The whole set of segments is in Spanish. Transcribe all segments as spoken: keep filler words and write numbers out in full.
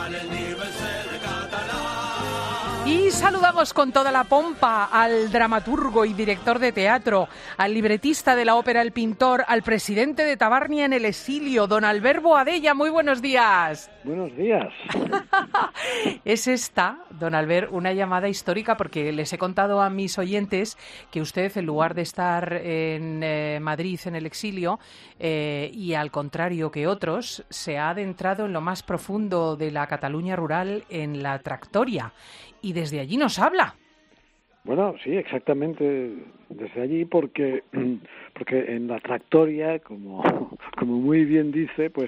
Y saludamos con toda la pompa al dramaturgo y director de teatro, al libretista de la ópera El Pintor, al presidente de Tabarnia en el exilio, don Albert Boadella. Muy buenos días. Buenos días. Es esta, don Albert, una llamada histórica porque les he contado a mis oyentes que usted, en lugar de estar en eh, Madrid en el exilio, eh, y al contrario que otros, se ha adentrado en lo más profundo de la Cataluña rural, en la Tractoria. Y desde allí nos habla. Bueno, sí, exactamente desde allí, porque porque en la Tractoria, como como muy bien dice, pues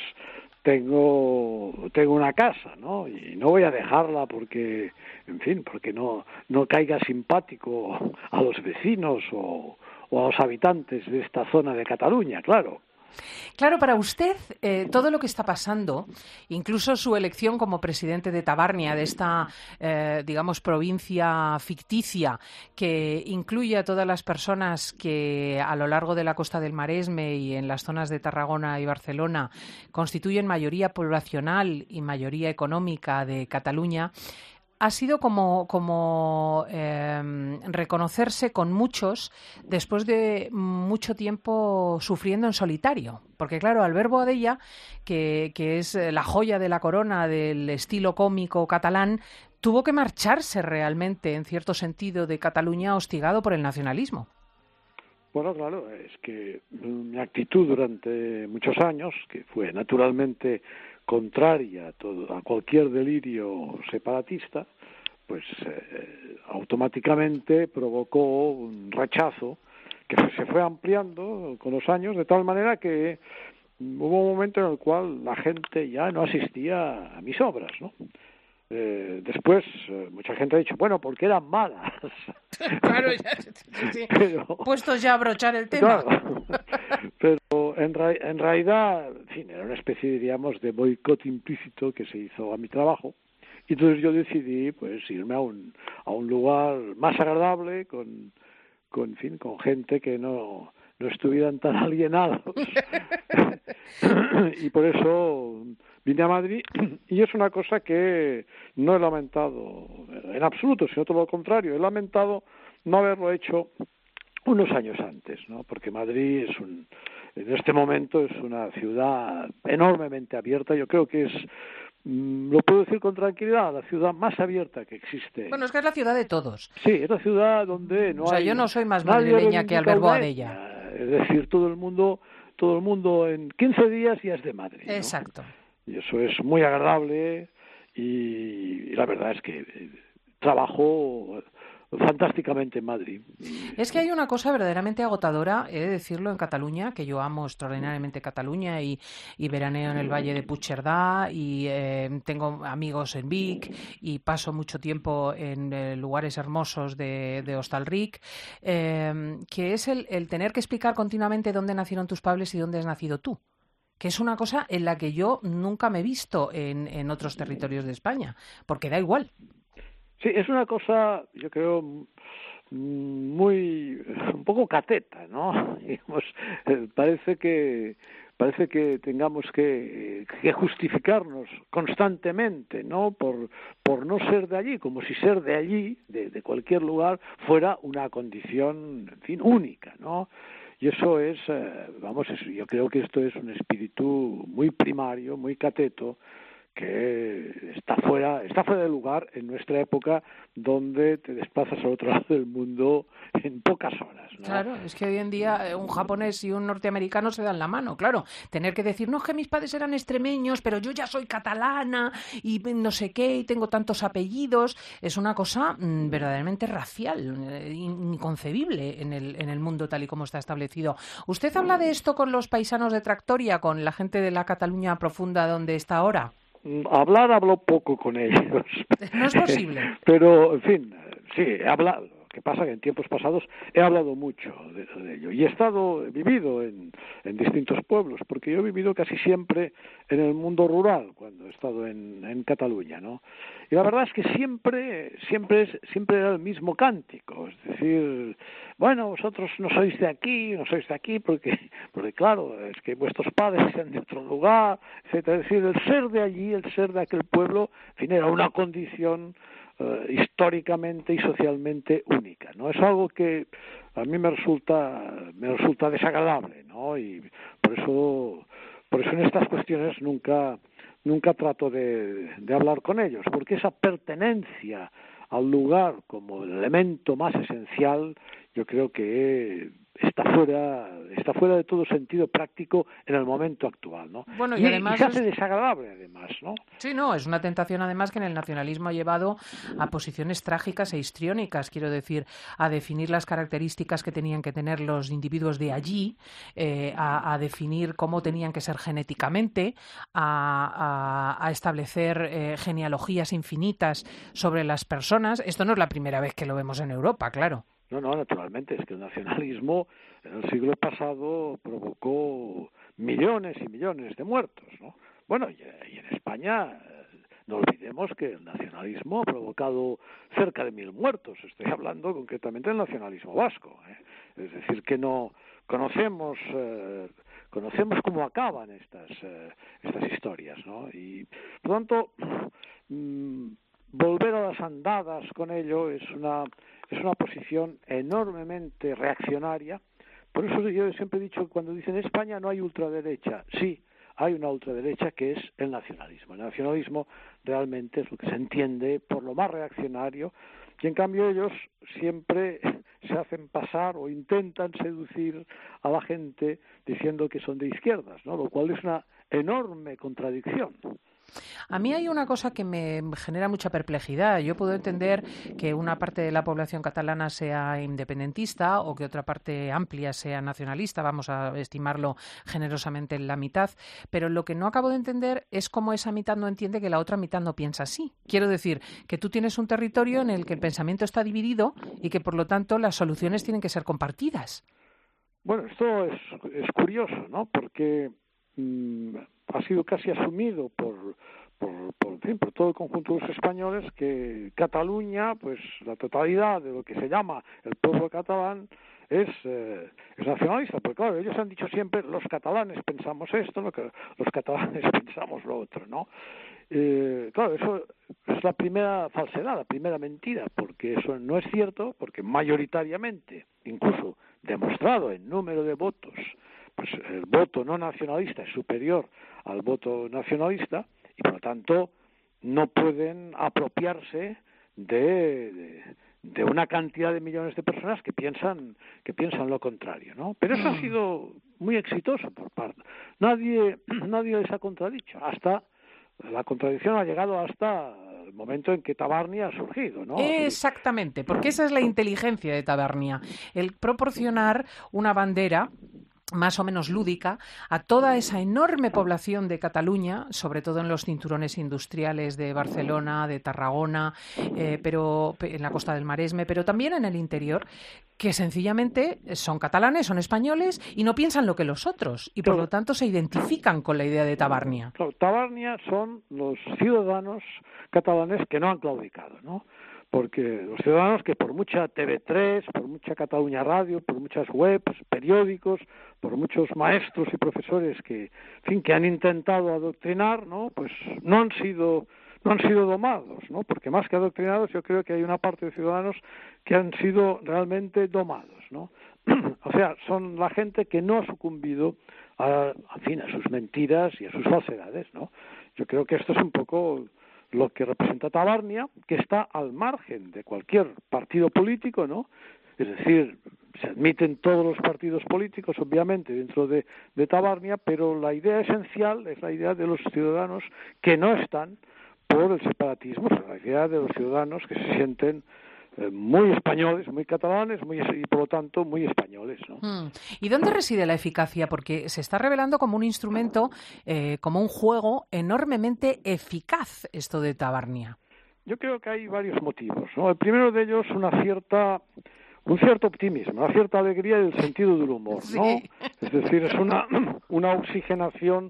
tengo tengo una casa, ¿no? Y no voy a dejarla porque, en fin, porque no no caiga simpático a los vecinos o, o a los habitantes de esta zona de Cataluña, claro. Claro, para usted, eh, todo lo que está pasando, incluso su elección como presidente de Tabarnia, de esta, eh, digamos, provincia ficticia, que incluye a todas las personas que a lo largo de la costa del Maresme y en las zonas de Tarragona y Barcelona constituyen mayoría poblacional y mayoría económica de Cataluña, ha sido como, como eh, reconocerse con muchos después de mucho tiempo sufriendo en solitario. Porque claro, Albert Boadella, que, que es la joya de la corona del estilo cómico catalán, tuvo que marcharse realmente, en cierto sentido, de Cataluña hostigado por el nacionalismo. Bueno, claro, es que mi actitud durante muchos años, que fue naturalmente contraria a, todo, a cualquier delirio separatista, pues eh, automáticamente provocó un rechazo que se fue ampliando con los años, de tal manera que hubo un momento en el cual la gente ya no asistía a mis obras, ¿no? Eh, después, eh, mucha gente ha dicho, bueno, porque eran malas. Claro, ya, sí, sí. Pero, puestos ya a brochar el tema. Claro, pero en, ra- en realidad, en fin, era una especie, diríamos, de boicot implícito que se hizo a mi trabajo. Y entonces yo decidí, pues, irme a un a un lugar más agradable, con, con, en fin, con gente que no no estuvieran tan alienados. Y por eso vine a Madrid, y es una cosa que no he lamentado en absoluto, sino todo lo contrario, he lamentado no haberlo hecho unos años antes, ¿no? Porque Madrid es un, en este momento es una ciudad enormemente abierta. Yo creo que es, mm, lo puedo decir con tranquilidad, la ciudad más abierta que existe. Bueno, es que es la ciudad de todos. Sí, es la ciudad donde no hay... O sea, yo no soy más nadie madrileña que reivindica Albert una Boadella. etnia. Es decir, todo el mundo, todo el mundo en quince días ya es de Madrid, ¿no? Exacto. Y eso es muy agradable, y, y la verdad es que eh, trabajo fantásticamente en Madrid. Es que hay una cosa verdaderamente agotadora, he de decirlo, en Cataluña, que yo amo extraordinariamente Cataluña y, y veraneo en el Valle de Puigcerdá y eh, tengo amigos en Vic y paso mucho tiempo en eh, lugares hermosos de, de Hostalric, eh, que es el, el tener que explicar continuamente dónde nacieron tus padres y dónde has nacido tú, que es una cosa en la que yo nunca me he visto en, en otros territorios de España, porque da igual. Sí, es una cosa, yo creo, muy, un poco cateta, ¿no? Digamos, parece que parece que tengamos que, que justificarnos constantemente, ¿no? Por por no ser de allí, como si ser de allí, de, de cualquier lugar, fuera una condición, en fin, única, ¿no? Y eso es, eh, vamos, es, yo creo que esto es un espíritu muy primario, muy cateto, que está fuera, está fuera de lugar en nuestra época, donde te desplazas al otro lado del mundo en pocas horas, ¿no? Claro, es que hoy en día un japonés y un norteamericano se dan la mano, claro. Tener que decir, no, es que mis padres eran extremeños, pero yo ya soy catalana y no sé qué, y tengo tantos apellidos, es una cosa mmm, verdaderamente racial, eh, inconcebible en el, en el mundo tal y como está establecido. ¿Usted habla de esto con los paisanos de Tractoria, con la gente de la Cataluña profunda donde está ahora? Hablar hablo poco con ellos. No es posible. Pero, en fin, sí, he hablado. Lo que pasa que en tiempos pasados he hablado mucho de, de ello. Y he estado, he vivido en, en distintos pueblos, porque yo he vivido casi siempre en el mundo rural, cuando he estado en, en Cataluña, ¿no? Y la verdad es que siempre, siempre, es, siempre era el mismo cántico. Es decir, bueno, vosotros no sois de aquí, no sois de aquí, porque, porque claro, es que vuestros padres sean de otro lugar, etcétera. Es decir, el ser de allí, el ser de aquel pueblo, en fin, era una condición uh, históricamente y socialmente única, ¿no? Es algo que a mí me resulta, me resulta desagradable, ¿no? Y por eso, por eso en estas cuestiones nunca, nunca trato de, de hablar con ellos, porque esa pertenencia al lugar como el elemento más esencial, yo creo que está fuera, está fuera de todo sentido práctico en el momento actual, ¿no? Bueno, y, y además y se hace es... desagradable, además, ¿no? Sí, no, es una tentación además que en el nacionalismo ha llevado a posiciones trágicas e histriónicas, quiero decir, a definir las características que tenían que tener los individuos de allí, eh, a, a definir cómo tenían que ser genéticamente, a, a, a establecer eh, genealogías infinitas sobre las personas. Esto no es la primera vez que lo vemos en Europa, claro. No, no, naturalmente, es que el nacionalismo en el siglo pasado provocó millones y millones de muertos, ¿no? Bueno, y, y en España, no olvidemos que el nacionalismo ha provocado cerca de mil muertos. Estoy hablando concretamente del nacionalismo vasco, ¿eh? Es decir, que no conocemos eh, conocemos cómo acaban estas eh, estas historias, ¿no? Y por lo tanto, mmm, volver a las andadas con ello es una es una posición enormemente reaccionaria. Por eso yo siempre he dicho que cuando dicen España no hay ultraderecha, sí, hay una ultraderecha que es el nacionalismo. El nacionalismo realmente es lo que se entiende por lo más reaccionario, y en cambio ellos siempre se hacen pasar o intentan seducir a la gente diciendo que son de izquierdas, ¿no? Lo cual es una enorme contradicción. A mí hay una cosa que me genera mucha perplejidad. Yo puedo entender que una parte de la población catalana sea independentista o que otra parte amplia sea nacionalista, vamos a estimarlo generosamente en la mitad, pero lo que no acabo de entender es cómo esa mitad no entiende que la otra mitad no piensa así. Quiero decir que tú tienes un territorio en el que el pensamiento está dividido y que, por lo tanto, las soluciones tienen que ser compartidas. Bueno, esto es, es curioso, ¿no? Porque mmm, ha sido casi asumido por, por, por, en fin, por todo el conjunto de los españoles que Cataluña, pues la totalidad de lo que se llama el pueblo catalán es, eh, es nacionalista, porque claro, ellos han dicho siempre los catalanes pensamos esto, lo que los catalanes pensamos lo otro, ¿no? Eh, claro, eso es la primera falsedad, la primera mentira, porque eso no es cierto, porque mayoritariamente, incluso demostrado en número de votos, pues el voto no nacionalista es superior al voto nacionalista y por lo tanto no pueden apropiarse de, de, de una cantidad de millones de personas que piensan que piensan lo contrario, ¿no? Pero eso ha sido muy exitoso por parte. Nadie nadie les ha contradicho. Hasta la contradicción ha llegado hasta el momento en que Tabarnia ha surgido, ¿no? Exactamente, porque esa es la inteligencia de Tabarnia, el proporcionar una bandera más o menos lúdica a toda esa enorme población de Cataluña, sobre todo en los cinturones industriales de Barcelona, de Tarragona, eh, pero en la costa del Maresme, pero también en el interior, que sencillamente son catalanes, son españoles y no piensan lo que los otros, y por lo tanto se identifican con la idea de Tabarnia. Claro, Tabarnia son los ciudadanos catalanes que no han claudicado, ¿no? Porque los ciudadanos que por mucha T V tres, por mucha Cataluña Radio, por muchas webs, periódicos, por muchos maestros y profesores que, en fin, que han intentado adoctrinar, ¿no? Pues no han sido no han sido domados, ¿no? Porque más que adoctrinados, yo creo que hay una parte de ciudadanos que han sido realmente domados, ¿no? O sea, son la gente que no ha sucumbido a, en fin, a sus mentiras y a sus falsedades, ¿no? Yo creo que esto es un poco lo que representa Tabarnia, que está al margen de cualquier partido político, ¿no? Es decir, se admiten todos los partidos políticos, obviamente, dentro de, de Tabarnia, pero la idea esencial es la idea de los ciudadanos que no están por el separatismo, es la idea de los ciudadanos que se sienten eh, muy españoles, muy catalanes, muy, y por lo tanto muy españoles, ¿no? Mm. ¿Y dónde reside la eficacia? Porque se está revelando como un instrumento, eh, como un juego enormemente eficaz esto de Tabarnia. Yo creo que hay varios motivos, ¿no? El primero de ellos, una cierta, un cierto optimismo, una cierta alegría y el sentido del humor, ¿no? Sí. Es decir, es una, una oxigenación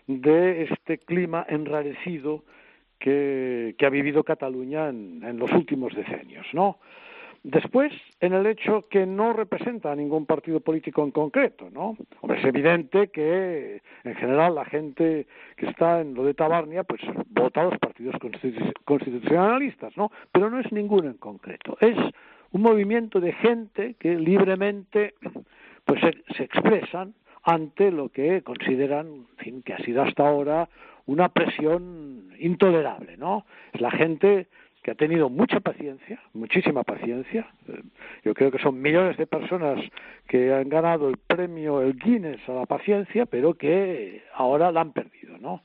de este clima enrarecido que, que ha vivido Cataluña en, en los últimos decenios, ¿no? Después, en el hecho que no representa a ningún partido político en concreto, ¿no? Hombre, es evidente que, en general, la gente que está en lo de Tabarnia, pues vota a los partidos constitu- constitucionalistas, ¿no? Pero no es ninguno en concreto. Es un movimiento de gente que libremente, pues, se, se expresan ante lo que consideran, en fin, que ha sido hasta ahora una presión intolerable, ¿no? Es la gente que ha tenido mucha paciencia, muchísima paciencia. Yo creo que son millones de personas que han ganado el premio, el Guinness a la paciencia, pero que ahora la han perdido, ¿no?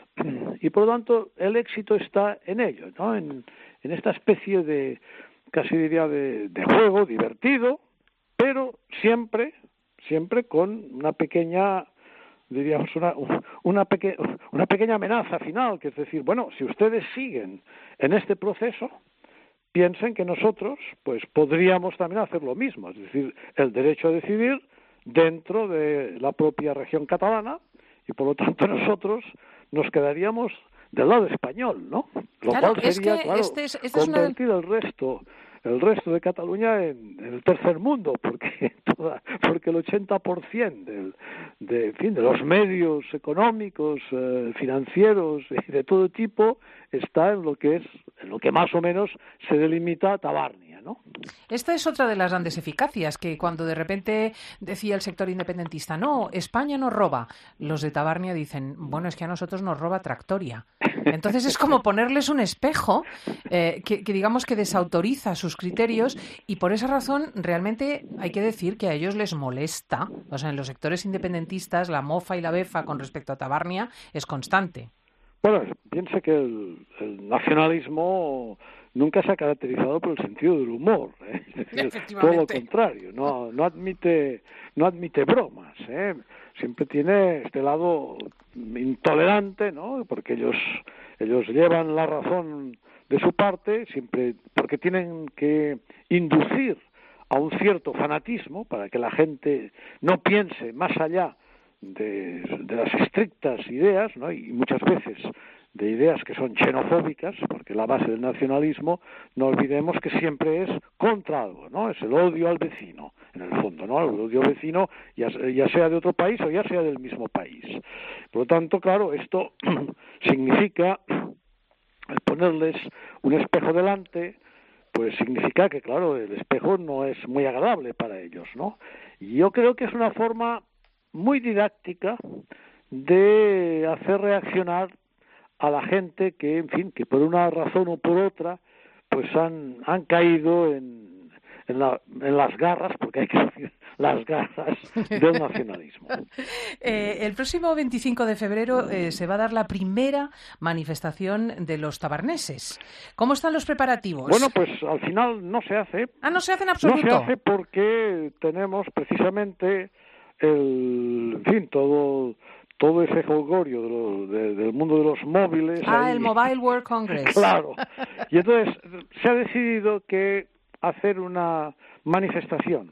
Y por lo tanto el éxito está en ello, ¿no? En, en esta especie de, casi diría, de, de juego divertido, pero siempre, siempre con una pequeña, diríamos, una, una, peque, una pequeña amenaza final, que es decir, bueno, si ustedes siguen en este proceso, piensen que nosotros, pues, podríamos también hacer lo mismo, es decir, el derecho a decidir dentro de la propia región catalana, y por lo tanto nosotros nos quedaríamos del lado español, ¿no? Lo Claro, cual es sería, que claro, este es, este es una... convertir el resto el resto de Cataluña en, en el tercer mundo, porque toda, porque el ochenta por ciento del, de, en fin, de los medios económicos, eh, financieros y de todo tipo está en lo que es, en lo que más o menos se delimita a Tabarnia, ¿no? Esta es otra de las grandes eficacias, que cuando de repente decía el sector independentista, no, España nos roba, los de Tabarnia dicen, bueno, es que a nosotros nos roba Tractoria. Entonces es como ponerles un espejo eh, que, que digamos que desautoriza sus criterios, y por esa razón realmente hay que decir que a ellos les molesta, o sea, en los sectores independentistas la mofa y la befa con respecto a Tabarnia es constante. Bueno, piensa que el, el nacionalismo nunca se ha caracterizado por el sentido del humor, ¿eh? Es decir, todo lo contrario, no, no admite, no admite bromas, ¿eh? Siempre tiene este lado intolerante, ¿no? Porque ellos, ellos llevan la razón de su parte, siempre, porque tienen que inducir a un cierto fanatismo para que la gente no piense más allá de, de las estrictas ideas, ¿no? Y muchas veces de ideas que son xenofóbicas, porque la base del nacionalismo, no olvidemos que siempre es contra algo, ¿no? Es el odio al vecino, en el fondo, ¿no? El odio al vecino, ya, ya sea de otro país o ya sea del mismo país. Por lo tanto, claro, esto significa ponerles un espejo delante, pues significa que, claro, el espejo no es muy agradable para ellos, ¿no? Y yo creo que es una forma muy didáctica de hacer reaccionar a la gente que, en fin, que por una razón o por otra, pues han, han caído en, en, la, en las garras, porque hay que decir las garras del nacionalismo. eh, el próximo veinticinco de febrero eh, se va a dar la primera manifestación de los tabarneses. ¿Cómo están los preparativos? Bueno, pues al final no se hace. Ah, no se hace en absoluto. No se hace porque tenemos precisamente el, en fin, todo... todo ese jolgorio de lo, de, del mundo de los móviles. Ah, ahí. El Mobile World Congress. Claro. Y entonces se ha decidido que hacer una manifestación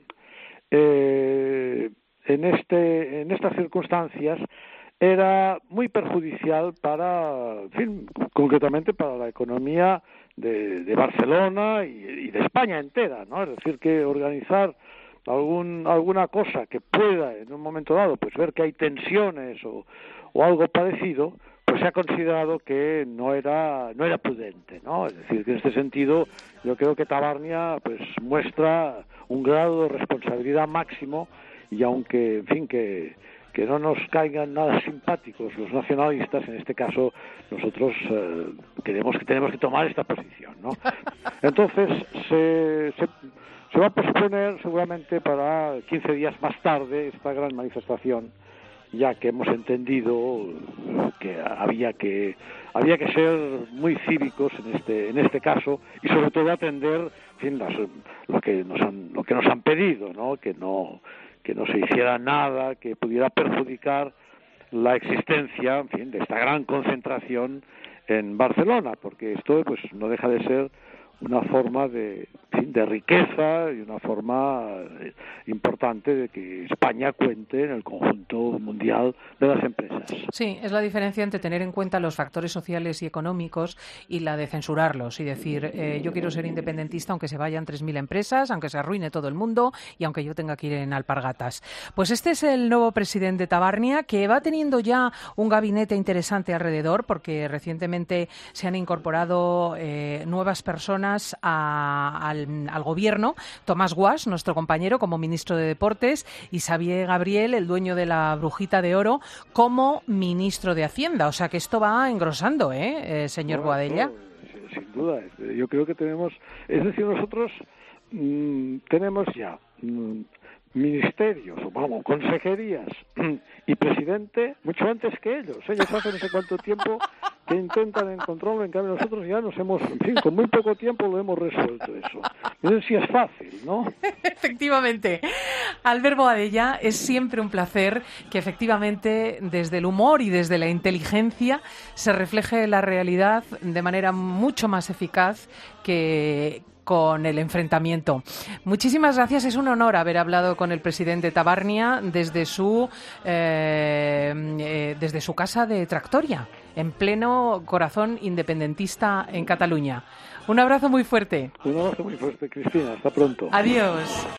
eh, en este en estas circunstancias era muy perjudicial para, en fin, concretamente para la economía de, de Barcelona y, y de España entera, ¿no? Es decir, que organizar algún alguna cosa que pueda en un momento dado pues ver que hay tensiones o, o algo parecido, pues se ha considerado que no era no era prudente, ¿no? Es decir, que en este sentido yo creo que Tabarnia pues muestra un grado de responsabilidad máximo, y aunque, en fin, que que no nos caigan nada simpáticos los nacionalistas, en este caso nosotros eh, creemos que tenemos que tomar esta posición, ¿no? Entonces se, se Se va a posponer seguramente para quince días más tarde esta gran manifestación, ya que hemos entendido que había que había que ser muy cívicos en este en este caso, y sobre todo atender, en fin, las, lo que nos han lo que nos han pedido, ¿no? Que no que no se hiciera nada que pudiera perjudicar la existencia, en fin, de esta gran concentración en Barcelona, porque esto pues no deja de ser una forma de, de riqueza y una forma importante de que España cuente en el conjunto mundial de las empresas. Sí, es la diferencia entre tener en cuenta los factores sociales y económicos y la de censurarlos y decir, eh, yo quiero ser independentista aunque se vayan tres mil empresas, aunque se arruine todo el mundo y aunque yo tenga que ir en alpargatas. Pues este es el nuevo presidente de Tabarnia, que va teniendo ya un gabinete interesante alrededor, porque recientemente se han incorporado eh, nuevas personas a, al, al gobierno. Tomás Guas, nuestro compañero, como ministro de Deportes, y Xavier Gabriel, el dueño de la Brujita de Oro, como ministro de Hacienda. O sea que esto va engrosando, ¿eh, eh señor bueno, Boadella? No, sin duda. Yo creo que tenemos, es decir, nosotros mmm, tenemos ya mmm, ministerios, o vamos, consejerías y presidente mucho antes que ellos. Ellos hace no sé cuánto tiempo que intentan encontrarlo, en cambio nosotros ya nos hemos, en fin, con muy poco tiempo lo hemos resuelto eso. Miren si es fácil, ¿no? Efectivamente. Albert Boadella, es siempre un placer que efectivamente desde el humor y desde la inteligencia se refleje la realidad de manera mucho más eficaz que con el enfrentamiento. Muchísimas gracias, es un honor haber hablado con el presidente Tabarnia desde su eh, eh, desde su casa de Tractoria, en pleno corazón independentista en Cataluña. Un abrazo muy fuerte. Un abrazo muy fuerte, Cristina. Hasta pronto. Adiós.